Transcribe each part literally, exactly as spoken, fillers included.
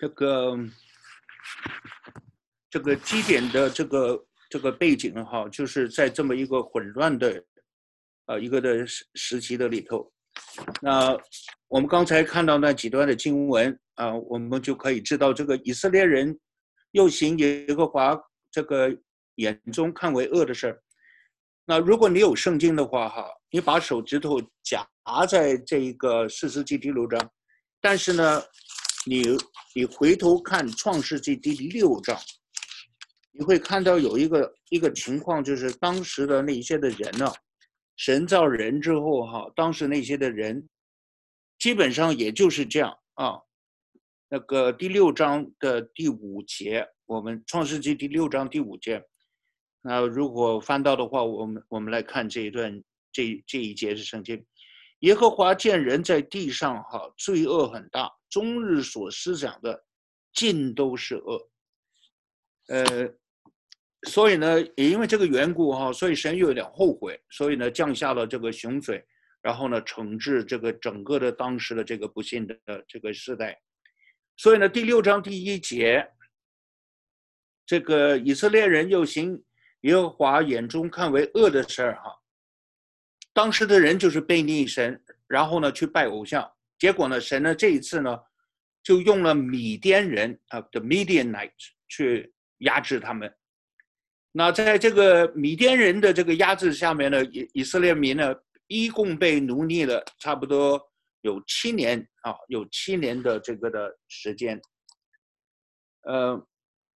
这个这个基点的这个这个背景哈，就是在这么一个混乱的呃一个的时时期的里头。那我们刚才看到那几段的经文啊、呃，我们就可以知道这个以色列人又行耶和华这个眼中看为恶的事儿。那如果你有圣经的话哈，你把手指头夹在这一个士师记第六章，但是呢，你你回头看创世纪第六章，你会看到有一个一个情况，就是当时的那些的人呢、啊，神造人之后哈，当时那些的人基本上也就是这样啊。那个第六章的第五节，我们创世纪第六章第五节，那如果翻到的话，我们我们来看这一段这这一节是圣经。耶和华见人在地上哈罪恶很大，终日所思想的尽都是恶。呃，所以呢，也因为这个缘故哈，所以神有点后悔，所以呢降下了这个洪水，然后呢惩治这个整个的当时的这个不幸的这个时代。所以呢，第六章第一节，这个以色列人又行耶和华眼中看为恶的事儿哈。当时的人就是背逆神，然后呢去拜偶像，结果呢，神呢这一次呢就用了米甸人啊 ，the Midianites 去压制他们。那在这个米甸人的这个压制下面呢，以以色列民呢一共被奴役了差不多有七年啊，有七年的这个的时间。呃，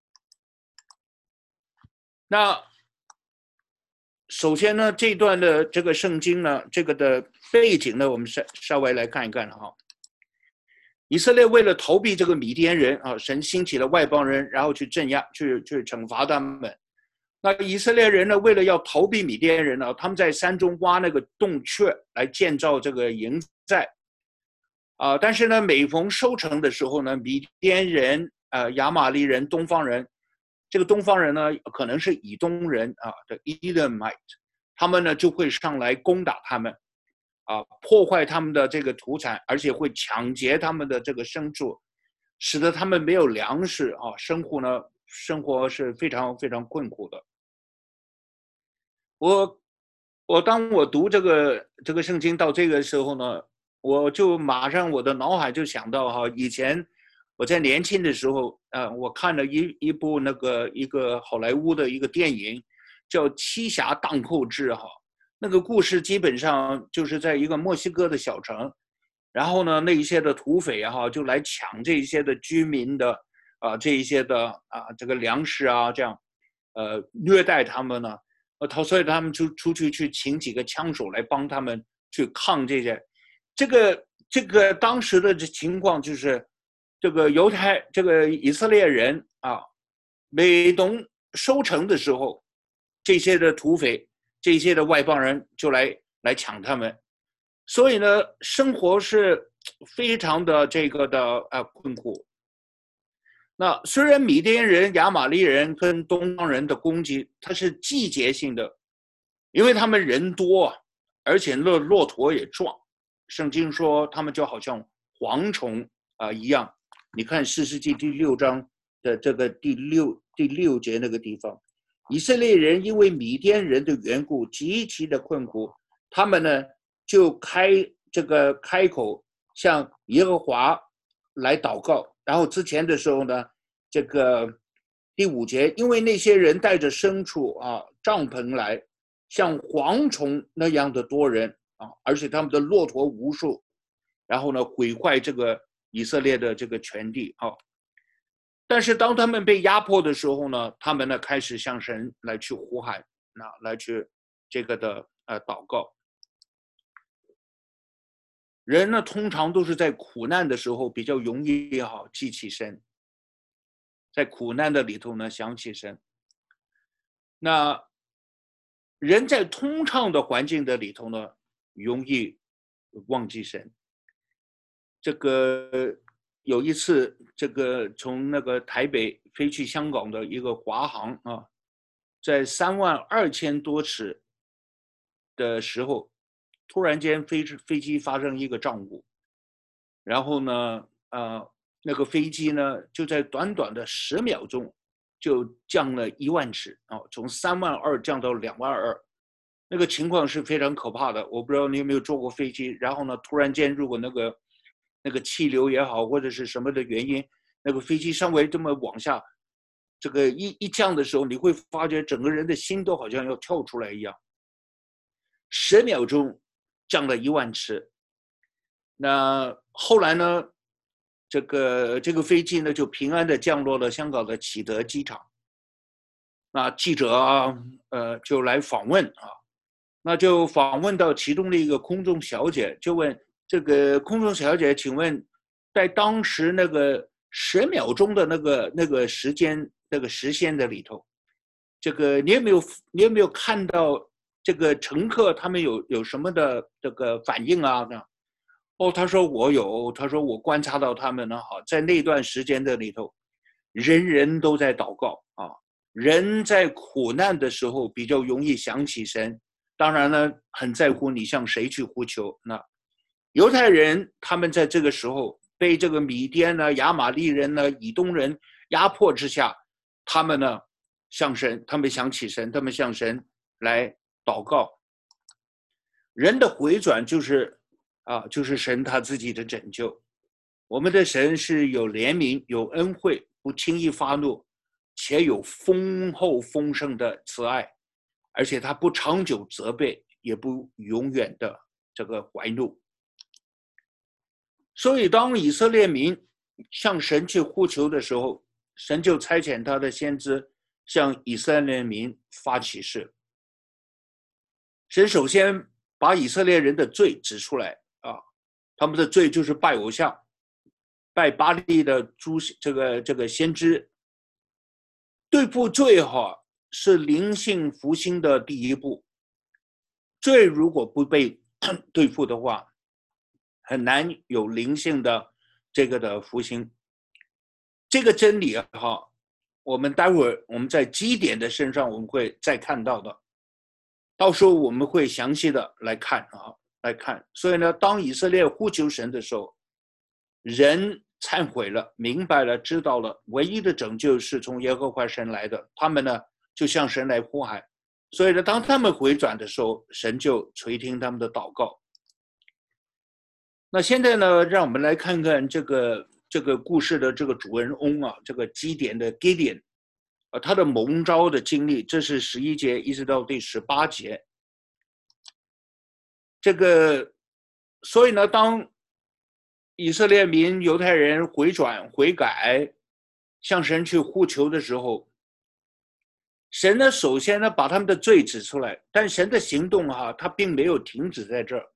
那首先呢，这段的这个圣经呢，这个的背景呢，我们稍稍微来看一看哈。以色列为了逃避这个米甸人啊，神兴起了外邦人，然后去镇压、去去惩罚他们。那以色列人呢，为了要逃避米甸人呢，他们在山中挖那个洞穴来建造这个营寨。啊、呃，但是呢，每逢收成的时候呢，米甸人、呃亚玛力人、东方人，这个东方人呢，可能是以东人啊的 Edomite， 他们呢就会上来攻打他们，啊，破坏他们的这个土产，而且会抢劫他们的这个牲畜，使得他们没有粮食啊，生活呢生活是非常非常困苦的。我我当我读这个这个圣经到这个时候呢，我就马上我的脑海就想到哈，以前我在年轻的时候，呃，我看了一一部那个一个好莱坞的一个电影，叫《七侠荡寇志》哈。那个故事基本上就是在一个墨西哥的小城，然后呢，那一些的土匪哈就来抢这一些的居民的啊、呃、这一些的啊这个粮食啊，这样呃虐待他们呢。呃，他所以他们就出去去请几个枪手来帮他们去抗这些，这个这个当时的情况就是，这个犹太这个以色列人啊，每逢收成的时候，这些的土匪、这些的外邦人就来来抢他们，所以呢，生活是非常的这个的呃困苦。那虽然米甸人、亚玛力人跟东方人的攻击，它是季节性的，因为他们人多，而且骆骆驼也壮。圣经说他们就好像蝗虫啊、呃、一样。你看士师记第六章的这个第六第六节那个地方，以色列人因为米甸人的缘故极其的困苦，他们呢就开这个开口向耶和华来祷告。然后之前的时候呢，这个第五节，因为那些人带着牲畜啊、帐篷来，像蝗虫那样的多人啊，而且他们的骆驼无数，然后呢毁坏这个以色列的这个全地啊。但是当他们被压迫的时候呢，他们呢开始向神来去呼喊，那来去这个的呃祷告。人呢，通常都是在苦难的时候比较容易哈记起神，在苦难的里头呢想起神。那人在通畅的环境的里头呢，容易忘记神。这个有一次，这个从那个台北飞去香港的一个华航啊，在三万二千多尺的时候，突然间飞飞机发生一个障误，然后呢，呃， 那个飞机呢，就在短短的十秒钟就降了一万尺啊，从三万二降到两万二，那个情况是非常可怕的。我不知道你有没有坐过飞机，然后呢，突然间如果那个那个气流也好，或者是什么的原因，那个飞机稍微这么往下，这个一一降的时候，你会发觉整个人的心都好像要跳出来一样。十秒钟降了一万尺，那后来呢？这个这个飞机呢，就平安的降落了香港的启德机场。那记者啊，呃，就来访问啊，那就访问到其中的一个空中小姐，就问这个空中小姐，请问，在当时那个十秒钟的那个那个时间那个时限的里头，这个你有没有你有没有看到这个乘客他们有有什么的这个反应啊？哦，他说我有，他说我观察到他们呢，哈，在那段时间的里头，人人都在祷告啊，人在苦难的时候比较容易想起神，当然呢，很在乎你向谁去呼求。那犹太人他们在这个时候被这个米甸呢、亚玛力人呢、以东人压迫之下，他们呢向神，他们想起神，他们向神来祷告。人的回转就是啊，就是神他自己的拯救。我们的神是有怜悯、有恩惠，不轻易发怒，且有丰厚丰盛的慈爱，而且他不长久责备，也不永远的这个怀怒。所以，当以色列民向神去呼求的时候，神就差遣他的先知向以色列民发启示。神首先把以色列人的罪指出来啊，他们的罪就是拜偶像，拜巴力的诸这个这个先知。对付罪哈是灵性复兴的第一步，罪如果不被对付的话，很难有灵性的这个的复兴。这个真理哈，我们待会儿我们在基点的身上我们会再看到的。到时候我们会详细的来看啊，来看。所以呢，当以色列呼求神的时候，人忏悔了，明白了，知道了，唯一的拯救是从耶和华神来的。他们呢，就向神来呼喊。所以呢，当他们回转的时候，神就垂听他们的祷告。那现在呢，让我们来看看这个这个故事的这个主人翁啊，这个基甸的 Gideon。啊，他的蒙召的经历，这是十一节一直到第十八节。这个，所以呢，当以色列民、犹太人回转、悔改，向神去呼求的时候，神呢，首先呢，把他们的罪指出来，但神的行动哈、啊，他并没有停止在这儿。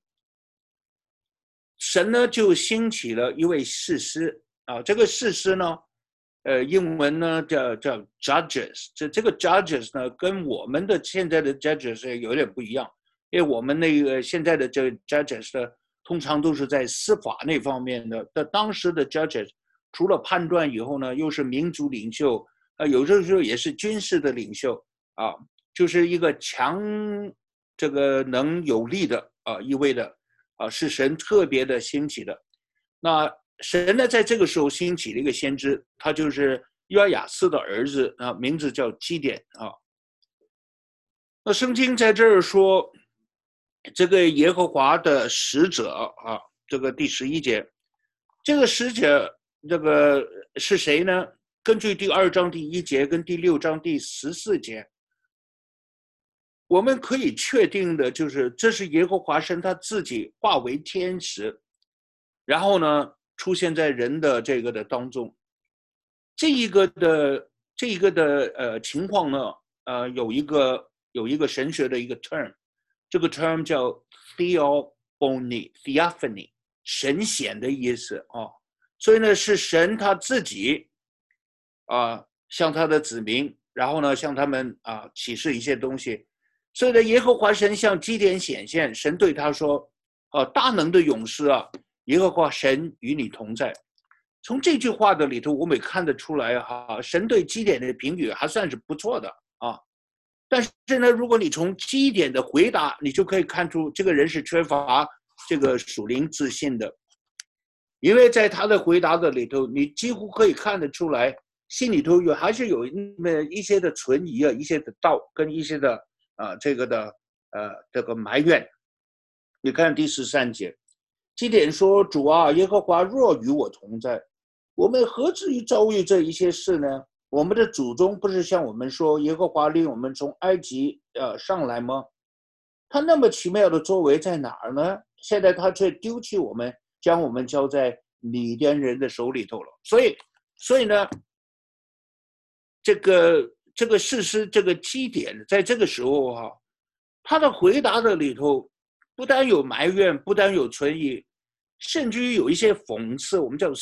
神呢，就兴起了一位士师啊，这个士师呢。呃，英文呢叫叫 judges， 这这个 judges 呢跟我们的现在的 judges 有点不一样，因为我们那个现在的这个 judges 呢，通常都是在司法那方面的。但当时的 judges 除了判断以后呢，又是民族领袖，呃，有的时候也是军事的领袖啊，就是一个强这个能有力的啊一位的啊，是神特别的兴起的。那神呢，在这个时候兴起了一个先知，他就是约雅斯的儿子啊，名字叫基甸啊。那圣经在这儿说，这个耶和华的使者啊，这个第十一节，这个使者这个是谁呢？根据第二章第一节跟第六章第十四节，我们可以确定的就是，这是耶和华神他自己化为天使，然后呢，出现在人的这个的当中，这一个的这一个的呃情况呢，呃有一个有一个神学的一个 term， 这个 term 叫 theophany theophany 神显的意思啊，所以呢是神他自己啊向他的子民，然后呢向他们啊启示一些东西，所以呢耶和华神向基甸显现，神对他说：“啊，大能的勇士啊！”耶和华神与你同在。从这句话的里头，我们也看得出来哈，神对基甸的评语还算是不错的啊。但是呢，如果你从基甸的回答，你就可以看出这个人是缺乏这个属灵自信的。 因为在他的回答的里头，你几乎可以看得出来，心里头有还是有那么一些的存疑啊，一些的道跟一些的啊、呃、这个的呃这个埋怨。你看第十三节，基甸说：“主啊，耶和华若与我同在，我们何至于遭遇这一些事呢？我们的祖宗不是向我们说，耶和华领我们从埃及呃上来吗？他那么奇妙的作为在哪儿呢？现在他却丢弃我们，将我们交在米甸人的手里头了。所以，所以呢，这个这个事实这个基点，在这个时候哈、啊，他的回答的里头，不但有埋怨，不但有存疑，甚至于有一些讽刺，我们叫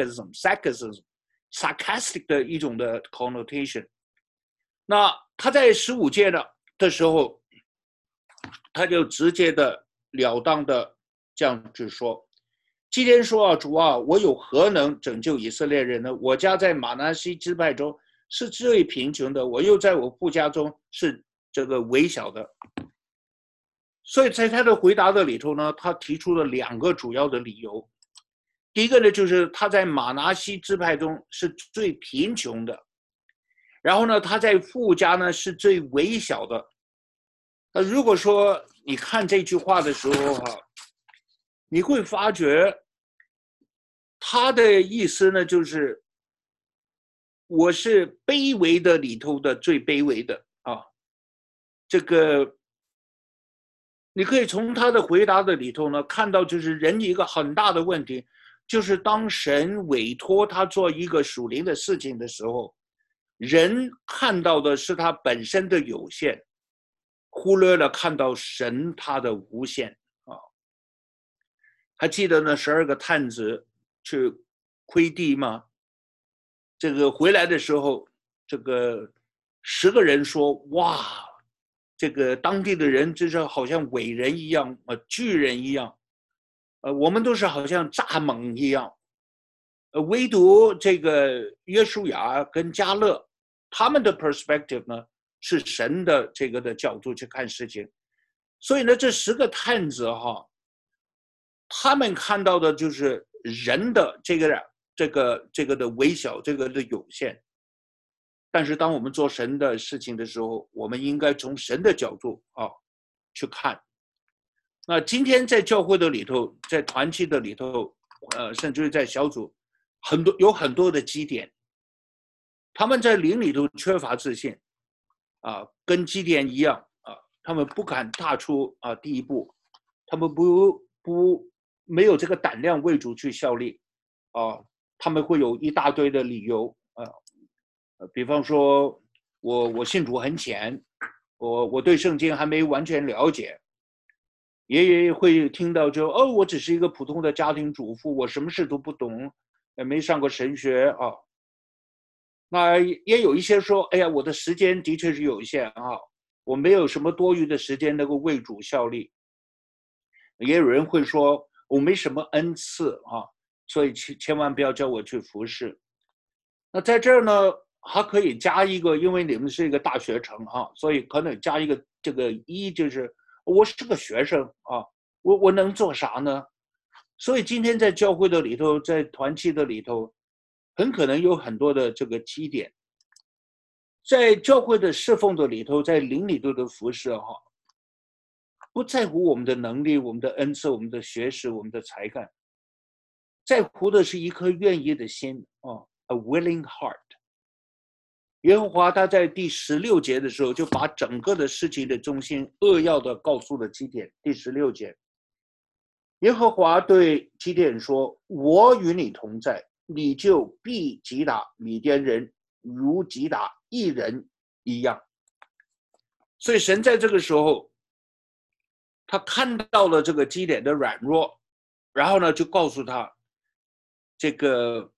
sarcasm、sarcasm、sarcastic 的一种的 connotation。那他在十五节的的时候，他就直接的了当的这样子说。基甸说啊，主啊，我有何能拯救以色列人呢？我家在马拿西支派中是最贫穷的，我又在我父家中是这个微小的。所以在他的回答的里头呢，他提出了两个主要的理由。第一个呢，就是他在马拿西支派中是最贫穷的，然后呢，他在父家呢是最微小的。那如果说你看这句话的时候哈、啊，你会发觉他的意思呢，就是我是卑微的里头的最卑微的啊。这个你可以从他的回答的里头呢看到，就是人一个很大的问题，就是当神委托他做一个属灵的事情的时候，人看到的是他本身的有限，忽略了看到神他的无限啊。还记得那十二个探子去窥地吗？这个回来的时候，这个十个人说：“哇，这个当地的人就是好像伟人一样，呃，巨人一样，呃，我们都是好像蚱蜢一样。呃，唯独这个约书亚跟迦勒，他们的 perspective 呢是神的这个的角度去看事情。所以呢，这十个探子哈。”他们看到的就是人的这个这个这个的微小，这个的有限。但是当我们做神的事情的时候，我们应该从神的角度啊去看。那今天在教会的里头，在团契的里头，呃，甚至在小组，很多有很多的基点，他们在灵里头缺乏自信，啊，跟基甸一样啊，他们不敢踏出啊第一步，他们不不。没有这个胆量为主去效力，啊，他们会有一大堆的理由啊，比方说我我信主很浅，我我对圣经还没完全了解，也会听到就哦，我只是一个普通的家庭主妇，我什么事都不懂，也没上过神学啊。那也有一些说，哎呀，我的时间的确是有限啊，我没有什么多余的时间能够为主效力。也有人会说，我没什么恩赐啊，所以千千万不要叫我去服侍。那在这儿呢，还可以加一个，因为你们是一个大学城啊，所以可能加一个这个一，就是我是个学生啊，我我能做啥呢？所以今天在教会的里头，在团契的里头，很可能有很多的这个基点，在教会的侍奉的里头，在灵里头的服侍哈。不在乎我们的能力、我们的恩赐、我们的学识、我们的才干，在乎的是一颗愿意的心啊 ，a willing heart。耶和华他在第十六节的时候，就把整个的事情的中心扼要的告诉了基甸。第十六节，耶和华对基甸说：“我与你同在，你就必击打米甸人，如击打一人一样。”所以神在这个时候，他看到了这个基甸的软弱，然后呢，就告诉他，这个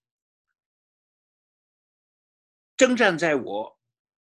征战在我，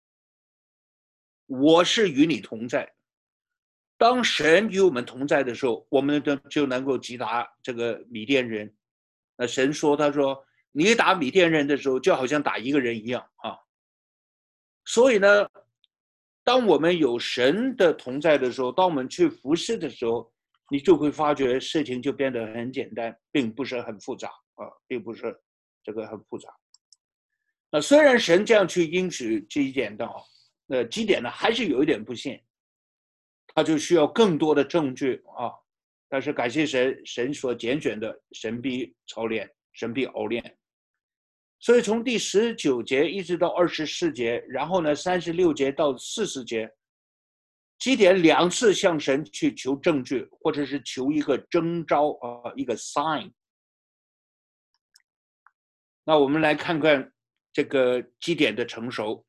我是与你同在。当神与我们同在的时候，我们就能够击打这个米甸人。那神说，他说，你打米甸人的时候，就好像打一个人一样啊。所以呢，当我们有神的同在的时候，当我们去服侍的时候，你就会发觉事情就变得很简单，并不是很复杂啊，并不是这个很复杂。那虽然神这样去应许基甸的，呃，基甸呢还是有一点不信，他就需要更多的证据啊。但是感谢神，神所拣选的，神必操练，神必熬练。所以从第十九节一直到二十四节，然后呢三十六节到四十节，基甸两次向神去求证据，或者是求一个征兆啊，一个 sign。那我们来看看这个基甸的成熟。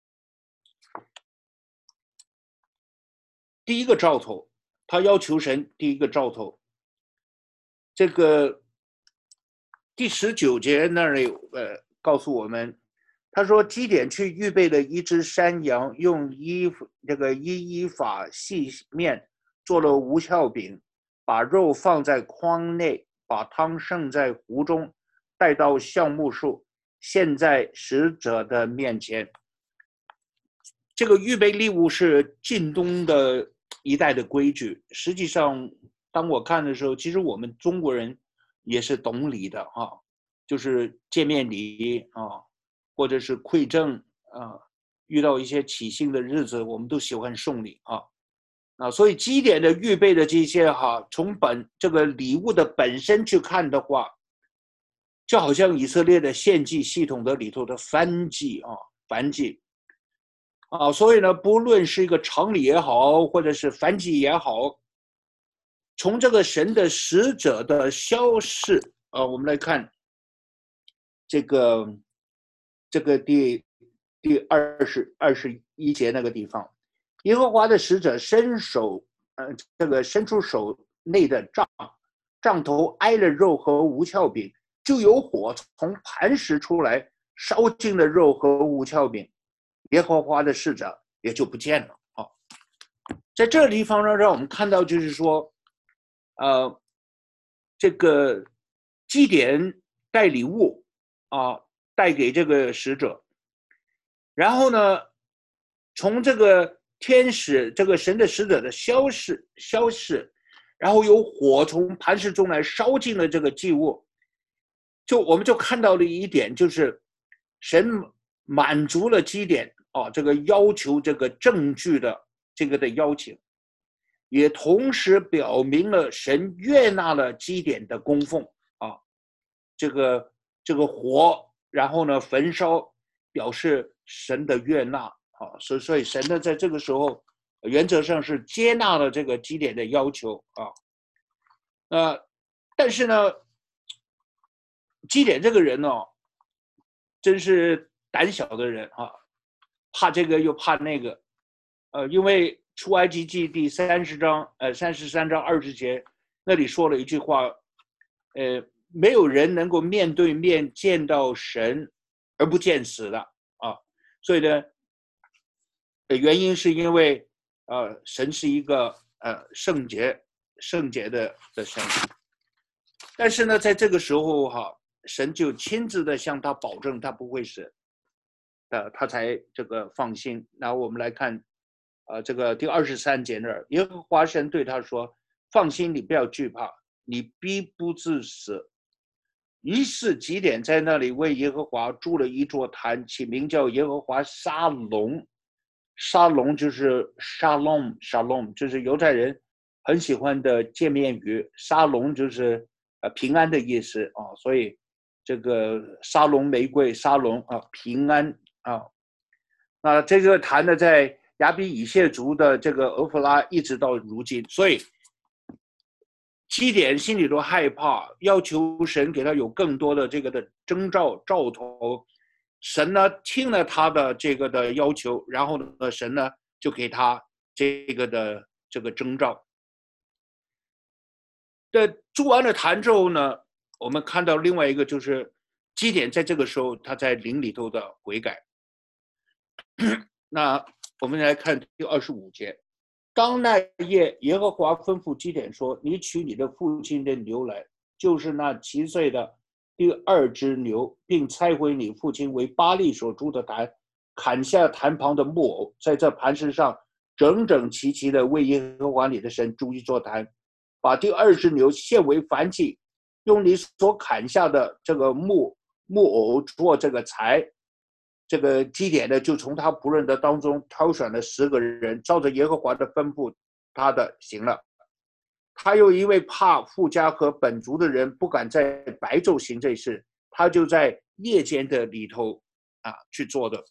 第一个兆头，他要求神第一个兆头，这个第十九节那里呃告诉我们，他说基甸去预备了一只山羊，用衣服这个一依法细面做了无酵饼，把肉放在筐内，把汤盛在壶中，带到橡木树，献在使者的面前。这个预备礼物是近东的一代的规矩。实际上，当我看的时候，其实我们中国人也是懂礼的啊，就是见面礼啊，或者是馈赠啊，遇到一些喜庆的日子，我们都喜欢送礼啊。啊，所以基甸的预备的这些哈，从本这个礼物的本身去看的话，就好像以色列的献祭系统的里头的燔祭啊，燔祭。啊，所以呢，不论是一个常理也好，或者是燔祭也好，从这个神的使者的消逝啊，我们来看这个这个第第二十二十一节那个地方，耶和华的使者伸手，呃，这个伸出手内的杖，杖头挨了肉和无酵饼，就有火从磐石出来，烧尽了肉和无酵饼。耶和华的使者也就不见了啊。在这个地方呢，让我们看到就是说，呃，这个基甸带礼物啊，带给这个使者，然后呢，从这个天使这个神的使者的消逝消逝，然后有火从磐石中来烧尽了这个祭物，就我们就看到了一点，就是神满足了基甸啊，这个要求这个证据的这个的邀请，也同时表明了神悦纳了基甸的供奉啊，这个这个火，然后呢焚烧，表示神的悦纳啊，所以所以神呢在这个时候原则上是接纳了这个基甸的要求啊，呃，但是呢，基甸这个人呢、哦，真是胆小的人啊。怕这个又怕那个，呃，因为出埃及记第三十章，呃，三十三章二十节那里说了一句话，呃，没有人能够面对面见到神而不见死的啊，所以呢，原因是因为呃，神是一个呃圣洁圣洁的的神，但是呢，在这个时候哈，神就亲自的向他保证他不会死。呃，他才这个放心。然后我们来看，呃，这个第二十三节那儿，耶和华神对他说：“放心，你不要惧怕，你必不致死。”于是基甸在那里为耶和华筑了一座坛，起名叫耶和华沙龙。沙龙就是沙龙，沙龙就是犹太人很喜欢的见面语。沙龙就是呃平安的意思啊，所以这个沙龙玫瑰，沙龙啊平安。啊，那这个坛呢，在亚比以谢族的这个俄弗拉一直到如今，所以基甸心里都害怕，要求神给他有更多的这个的征兆兆头。神呢听了他的这个的要求，然后呢，神呢就给他这个的这个征兆。在筑完了坛之后呢，我们看到另外一个就是基甸在这个时候他在灵里头的悔改。那我们来看第二十五节，当那夜，耶和华吩咐基甸说：“你取你的父亲的牛来，就是那七岁的第二只牛，并拆毁你父亲为巴力所筑的坛，砍下坛旁的木偶，在这磐石上整整齐齐的为耶和华你的神筑一座坛，把第二只牛献为燔祭， 用你所砍下的这个木木偶做这个柴。这个基甸呢，就从他仆人的当中挑选了十个人，照着耶和华的吩咐，他的行了。他又因为怕富家和本族的人不敢在白昼行这事，他就在夜间的里头啊去做的。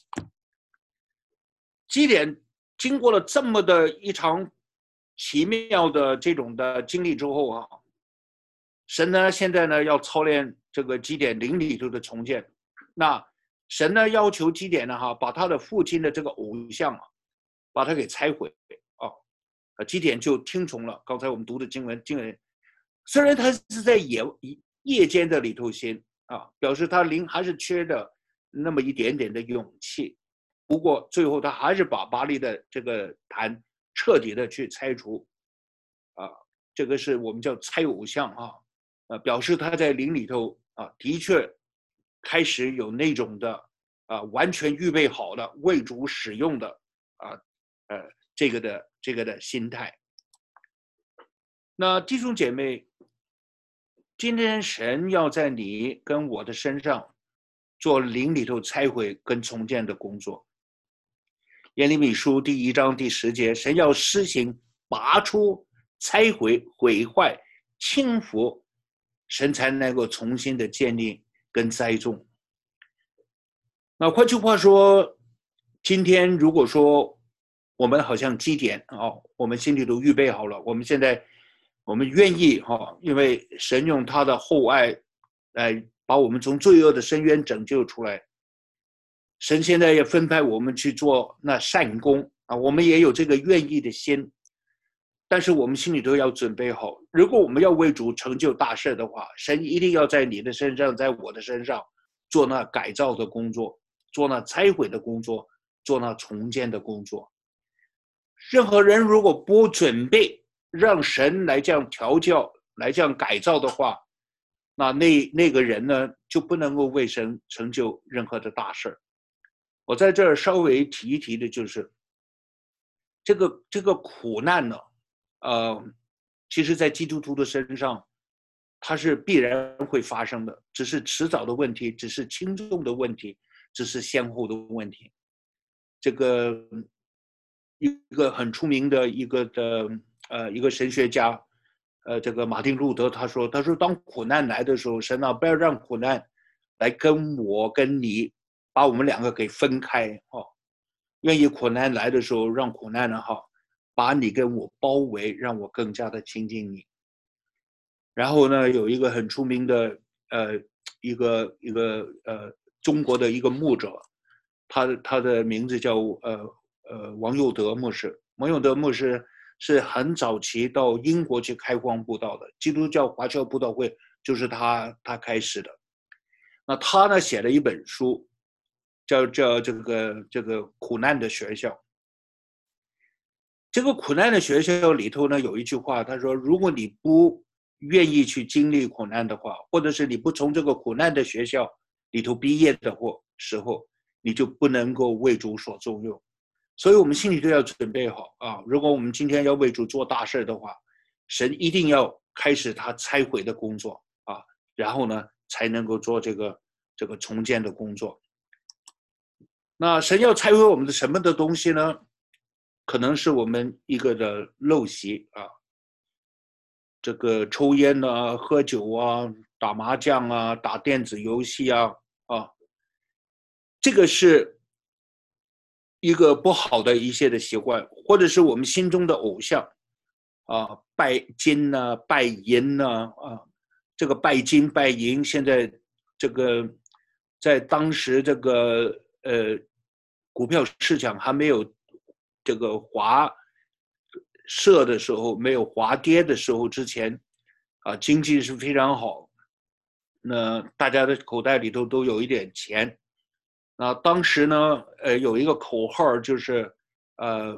基甸经过了这么的一场奇妙的这种的经历之后啊，神呢现在呢要操练这个基甸灵里头的重建。那神呢要求基甸呢哈，把他的父亲的这个偶像啊，把它给拆毁啊。基甸就听从了刚才我们读的经文，经文虽然他是在夜夜间的里头行啊，表示他灵还是缺的那么一点点的勇气。不过最后他还是把巴力的这个坛彻底的去拆除啊，这个是我们叫拆偶像啊，呃，表示他在灵里头啊，的确开始有那种的啊，完全预备好了为主使用的啊，呃，这个的这个的心态。那弟兄姐妹，今天神要在你跟我的身上做灵里头拆毁跟重建的工作。耶利米书第一章第十节，神要施行拔出、拆毁、毁坏、轻浮，神才能够重新的建立跟栽种。那换句话说，今天如果说我们好像基甸哦，我们心里都预备好了，我们现在我们愿意哈、哦，因为神用他的厚爱来把我们从罪恶的深渊拯救出来。神现在也分派我们去做那善功啊，我们也有这个愿意的心，但是我们心里都要准备好，如果我们要为主成就大事的话，神一定要在你的身上，在我的身上做那改造的工作，做那拆毁的工作，做那重建的工作。任何人如果不准备让神来这样调教，来这样改造的话，那那那个人呢，就不能够为神成就任何的大事。我在这儿稍微提一提的就是这个这个苦难呢，呃，其实在基督徒的身上，它是必然会发生的，只是迟早的问题，只是轻重的问题，只是先后的问题。这个一个很出名的一个的呃一个神学家，呃，这个马丁路德他说，他说当苦难来的时候，神啊，不要让苦难来跟我跟你把我们两个给分开哦。愿意苦难来的时候，让苦难呢哈，把你跟我包围，让我更加的亲近你。然后呢，有一个很出名的呃一个一个呃中国的一个牧者，他他的名字叫呃呃王佑德牧师。王佑德牧师是很早期到英国去开荒布道的，基督教华侨布道会就是他他开始的。那他呢写了一本书，叫叫这个这个苦难的学校。这个苦难的学校里头呢有一句话，他说：如果你不愿意去经历苦难的话，或者是你不从这个苦难的学校里头毕业的或时候，你就不能够为主所重用。所以我们心里都要准备好啊！如果我们今天要为主做大事的话，神一定要开始他拆毁的工作啊，然后呢才能够做这个这个重建的工作。那神要拆毁我们的什么的东西呢？可能是我们一个的陋习啊，这个抽烟啊、喝酒啊、打麻将啊、打电子游戏啊啊，这个是一个不好的一些的习惯，或者是我们心中的偶像啊，拜金呐、啊、拜银呐 啊, 啊，这个拜金拜银，现在这个在当时这个呃股票市场还没有这个滑设的时候，没有滑跌的时候之前啊，经济是非常好，那大家的口袋里头都有一点钱。那当时呢，呃，有一个口号就是，呃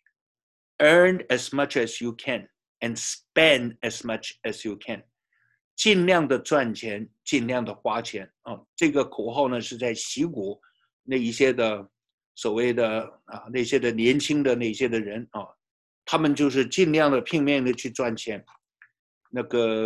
，earn as much as you can and spend as much as you can， 尽量的赚钱，尽量的花钱啊。这个口号呢是在习鼓那一些的所谓的啊那些的年轻的那些的人啊，他们就是尽量的拼命的去赚钱。那个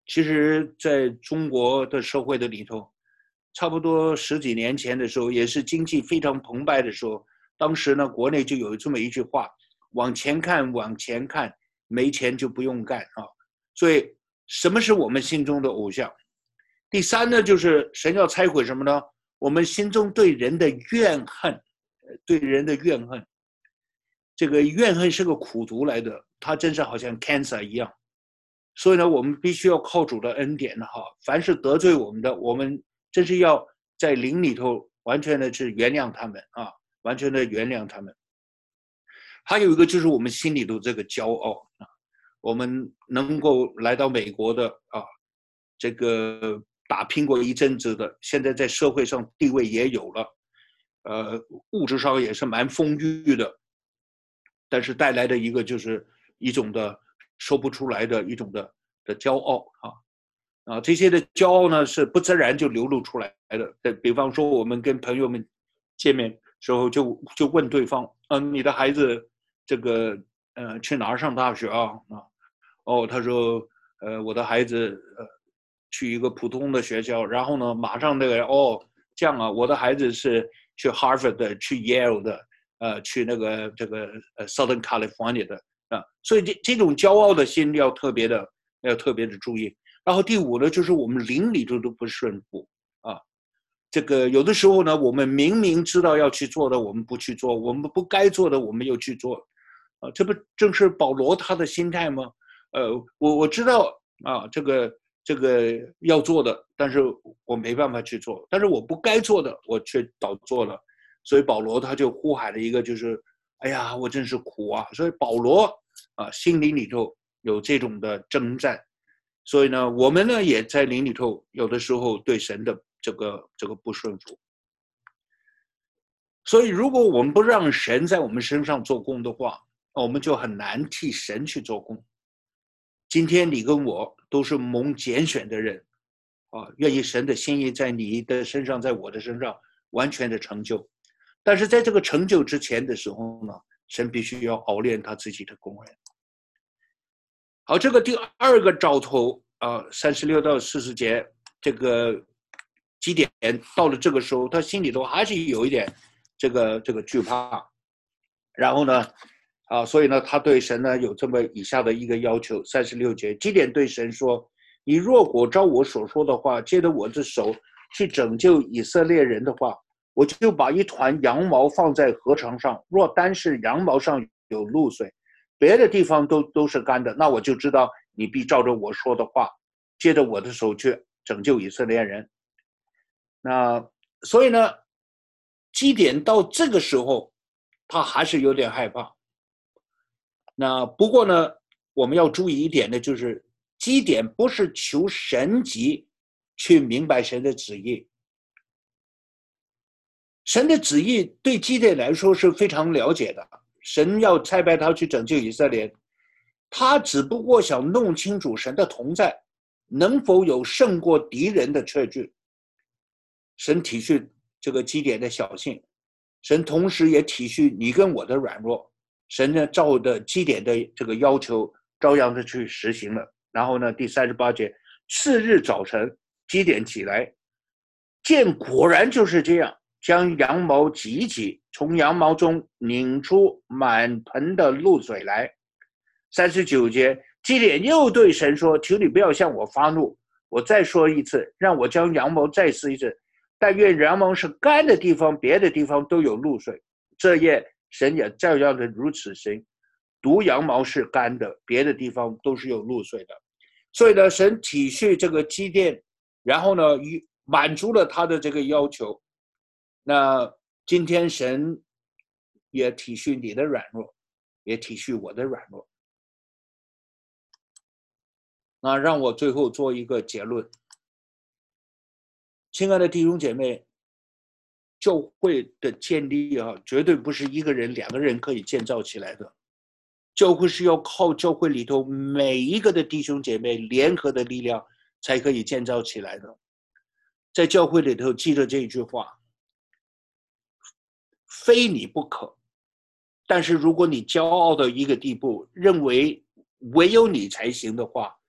其实在中国的社会的里头，差不多十几年前的时候，也是经济非常澎湃的时候，当时呢，国内就有这么一句话：往前看，往前看，没钱就不用干啊。所以，什么是我们心中的偶像？第三呢，就是神要拆毁什么呢？我们心中对人的怨恨，对人的怨恨。这个怨恨是个苦毒来的，它真是好像 cancer 一样。所以呢，我们必须要靠主的恩典哈，凡是得罪我们的，我们真是要在灵里头完全的去原谅他们啊，完全的原谅他们。还有一个就是我们心里头这个骄傲啊，我们能够来到美国的啊，这个打拼过一阵子的，现在在社会上地位也有了，呃，物质上也是蛮丰裕的，但是带来的一个就是一种的说不出来的一种的的骄傲啊啊，这些的骄傲呢是不自然就流露出来的。比方说，我们跟朋友们见面时候就就问对方，嗯、呃，你的孩子这个呃去哪儿上大学啊？啊，哦，他说，呃，我的孩子呃去一个普通的学校，然后呢，马上那个哦这样啊，我的孩子是去 Harvard 的，去 Yale 的。呃，去那个这个呃 Southern California 的啊，所以这这种骄傲的心要特别的要特别的注意。然后第五呢，就是我们灵里头都不顺服啊。这个有的时候呢，我们明明知道要去做的，我们不去做；我们不该做的，我们又去做。啊，这不正是保罗他的心态吗？呃，我我知道啊，这个这个要做的，但是我没办法去做；但是我不该做的，我却倒做了。所以保罗他就呼喊了一个，就是哎呀，我真是苦啊！所以保罗啊，心灵里头有这种的征战。所以呢，我们呢也在灵里头有的时候对神的这个这个不顺服。所以如果我们不让神在我们身上做工的话，我们就很难替神去做工。今天你跟我都是蒙拣选的人啊，愿意神的心意在你的身上，在我的身上完全的成就。但是在这个成就之前的时候呢，神必须要熬炼他自己的工人。好，这个第二个兆头啊，三十六到四十节，这个基甸到了这个时候，他心里头还是有一点这个这个惧怕。然后呢，啊，所以呢，他对神呢有这么以下的一个要求：三十六节，基甸对神说：“你若果照我所说的话，借着我的手去拯救以色列人的话，我就把一团羊毛放在禾场上，若单是羊毛上有露水，别的地方都都是干的，那我就知道你必照着我说的话，借着我的手去拯救以色列人。”那所以呢，基甸到这个时候，他还是有点害怕。那不过呢，我们要注意一点呢，就是基甸不是求神级去明白神的旨意。神的旨意对基甸来说是非常了解的，神要差派他去拯救以色列，他只不过想弄清楚神的同在能否有胜过敌人的确据。神体恤这个基甸的小性，神同时也体恤你跟我的软弱，神呢照着基甸的这个要求照样的去实行了。然后呢，第三十八节，次日早晨，基甸起来，见果然就是这样，将羊毛挤一挤，从羊毛中拧出满盆的露水来。三十九节，基甸又对神说：“求你不要向我发怒，我再说一次，让我将羊毛再试一次。但愿羊毛是干的地方，别的地方都有露水。”这夜神也照样的如此行，独羊毛是干的，别的地方都是有露水的。所以呢，神体恤这个基甸，然后呢，满足了他的这个要求。那今天神也体恤你的软弱，也体恤我的软弱。那让我最后做一个结论。亲爱的弟兄姐妹，教会的建立啊，绝对不是一个人两个人可以建造起来的。教会是要靠教会里头每一个的弟兄姐妹联合的力量才可以建造起来的。在教会里头记着这一句话，非你不可。但是如果你骄傲到一个地步，认为唯有你才行的话，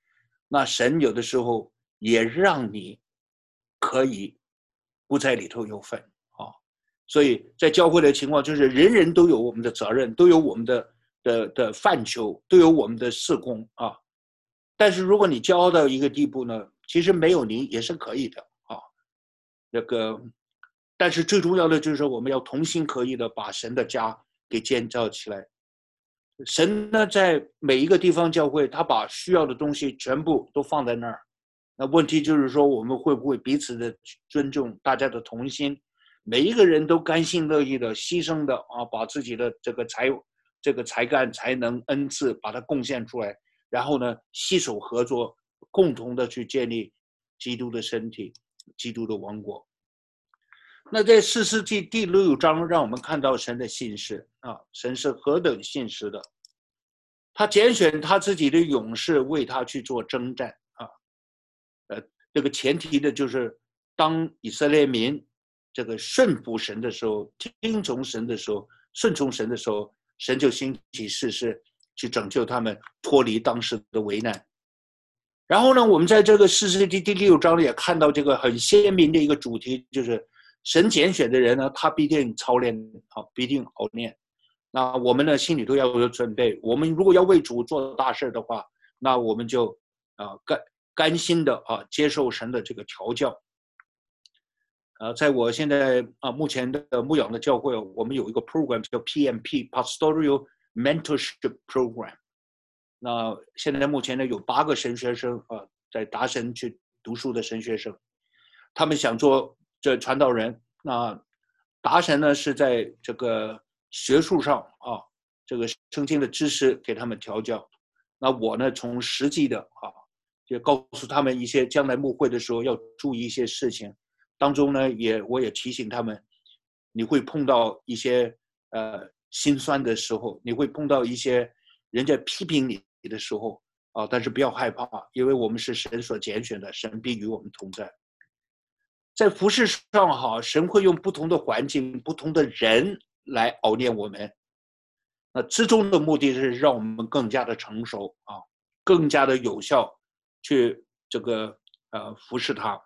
那神有的时候也让你可以不在里头有份啊。所以在教会的情况就是人人都有我们的责任，都有我们的的的范畴，都有我们的事工啊。但是如果你骄傲到一个地步呢，其实没有你也是可以的啊。那个，但是最重要的就是我们要同心合意的把神的家给建造起来。神呢，在每一个地方教会，他把需要的东西全部都放在那儿。那问题就是说，我们会不会彼此的尊重大家的同心？每一个人都甘心乐意的、牺牲的啊，把自己的这个才、这个才干、才能、恩赐，把它贡献出来，然后呢，携手合作，共同的去建立基督的身体、基督的王国。那在四世纪第六章，让我们看到神的信实啊，神是何等信实的。他拣选他自己的勇士为他去做征战啊，呃，这个前提的就是当以色列民这个顺服神的时候，听从神的时候，顺从神的时候，神就兴起士师去拯救他们，脱离当时的危难。然后呢，我们在这个四世纪第六章也看到这个很鲜明的一个主题，就是神拣选的人呢，他必定操练，好，必定熬练。那我们呢，心里都要有准备。我们如果要为主做大事的话，那我们就啊甘甘心的啊接受神的这个调教。呃，在我现在啊目前的牧养的教会，我们有一个 program 叫 P M P Pastoral Mentorship Program。那现在目前呢有八个神学生啊，在达神去读书的神学生，他们想做这传道人。那达神呢是在这个学术上啊，这个圣经的知识给他们调教。那我呢从实际的啊，就告诉他们一些将来牧会的时候要注意一些事情。当中呢也我也提醒他们，你会碰到一些呃心酸的时候，你会碰到一些人家批评你的时候啊，但是不要害怕，因为我们是神所拣选的，神必与我们同在。在服事上哈，神会用不同的环境、不同的人来熬练我们。那之中的目的是让我们更加的成熟啊，更加的有效去这个呃服事他。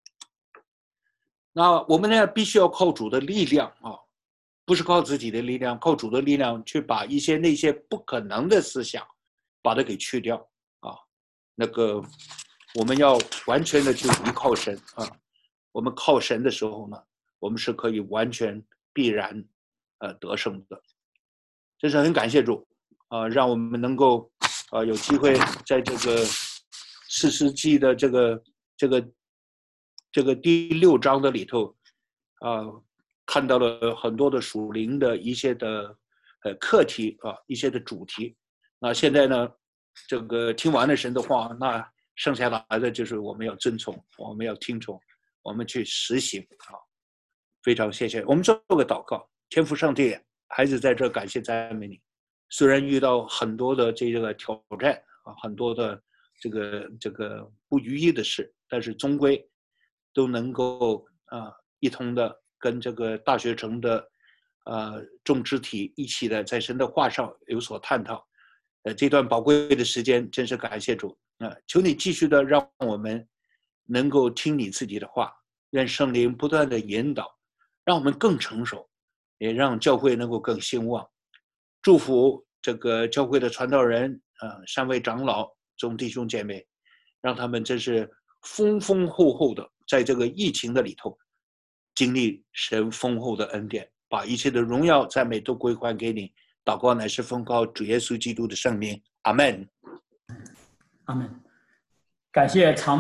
那我们呢，必须要靠主的力量啊，不是靠自己的力量，靠主的力量去把一些那些不可能的思想，把它给去掉啊。那个我们要完全的去依靠神啊。我们靠神的时候呢，我们是可以完全必然呃得胜的。真是很感谢主啊，让我们能够啊有机会在这个四世纪的这个这个这个第六章的里头啊，看到了很多的属灵的一些的呃课题啊，一些的主题。那现在呢，这个听完了神的话，那剩下来的就是我们要遵从，我们要听从，我们去实行啊。非常谢谢。我们做个祷告。天父上帝，孩子在这感谢赞美你。虽然遇到很多的这个挑战啊，很多的这个这个不如意的事，但是终归都能够啊一同的跟这个大学城的呃众肢体一起的在神的话上有所探讨。呃，这段宝贵的时间真是感谢主啊！求你继续的让我们能够听你自己的话，愿圣灵不断的引导，让我们更成熟，也让教会能够更兴旺。祝福这个教会的传道人啊，三位长老众弟兄姐妹，让他们真是丰丰厚厚的在这个疫情的里头经历神丰厚的恩典，把一切的荣耀赞美都归还给你。祷告乃是奉靠主耶稣基督的圣名，阿们。 阿们。感谢长